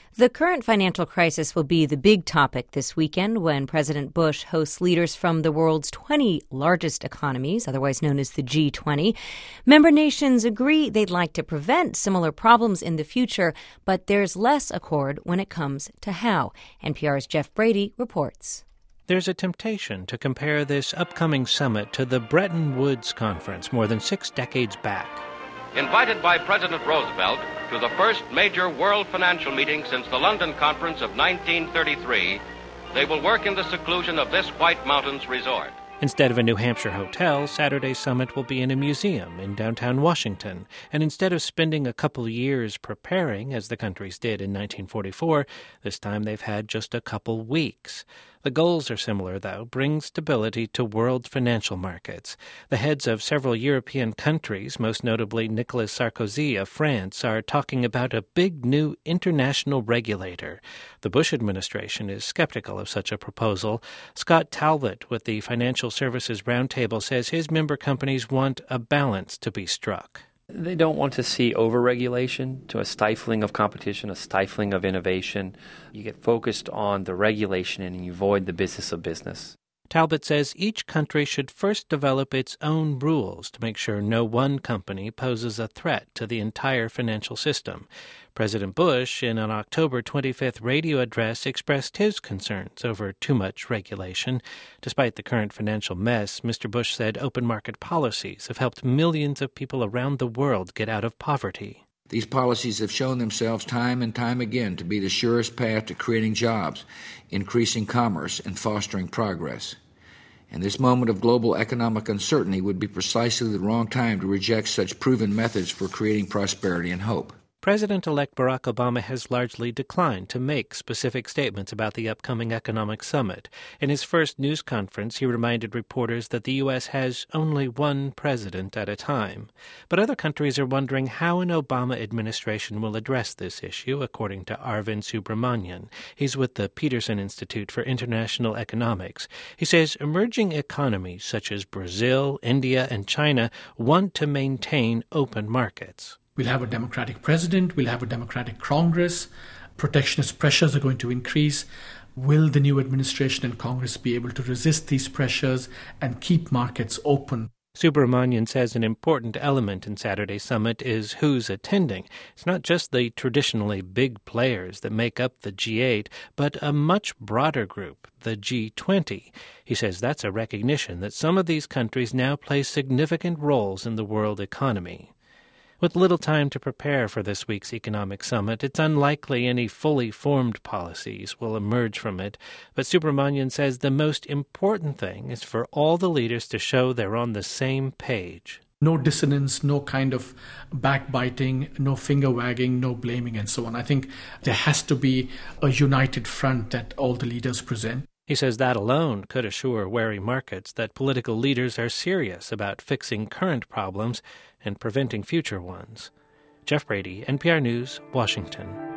The current financial crisis will be the big topic this weekend when President Bush hosts leaders from the world's 20 largest economies, otherwise known as the G20. Member nations agree they'd like to prevent similar problems in the future, but there's less accord when it comes to how. NPR's Jeff Brady reports. There's a temptation to compare this upcoming summit to the Bretton Woods Conference more than 6 decades back. Invited by President Roosevelt to the first major world financial meeting since the London Conference of 1933, they will work in the seclusion of this White Mountains resort. Instead of a New Hampshire hotel, Saturday's summit will be in a museum in downtown Washington. And instead of spending a couple years preparing, as the countries did in 1944, this time they've had just a couple weeks. The goals are similar, though: bring stability to world financial markets. The heads of several European countries, most notably Nicolas Sarkozy of France, are talking about a big new international regulator. The Bush administration is skeptical of such a proposal. Scott Talbot with the Financial Services Roundtable says his member companies want a balance to be struck. They don't want to see overregulation, to a stifling of competition, a stifling of innovation. You get focused on the regulation and you avoid the business of business. Talbot says each country should first develop its own rules to make sure no one company poses a threat to the entire financial system. President Bush, in an October 25th radio address, expressed his concerns over too much regulation. Despite the current financial mess, Mr. Bush said open market policies have helped millions of people around the world get out of poverty. These policies have shown themselves time and time again to be the surest path to creating jobs, increasing commerce, and fostering progress. And this moment of global economic uncertainty would be precisely the wrong time to reject such proven methods for creating prosperity and hope. President-elect Barack Obama has largely declined to make specific statements about the upcoming economic summit. In his first news conference, he reminded reporters that the U.S. has only one president at a time. But other countries are wondering how an Obama administration will address this issue, according to Arvind Subramanian. He's with the Peterson Institute for International Economics. He says emerging economies such as Brazil, India, and China want to maintain open markets. We'll have a Democratic president, we'll have a Democratic Congress, protectionist pressures are going to increase. Will the new administration and Congress be able to resist these pressures and keep markets open? Subramanian says an important element in Saturday's summit is who's attending. It's not just the traditionally big players that make up the G8, but a much broader group, the G20. He says that's a recognition that some of these countries now play significant roles in the world economy. With little time to prepare for this week's economic summit, it's unlikely any fully formed policies will emerge from it. But Subramanian says the most important thing is for all the leaders to show they're on the same page. No dissonance, no kind of backbiting, no finger wagging, no blaming, and so on. I think there has to be a united front that all the leaders present. He says that alone could assure wary markets that political leaders are serious about fixing current problems and preventing future ones. Jeff Brady, NPR News, Washington.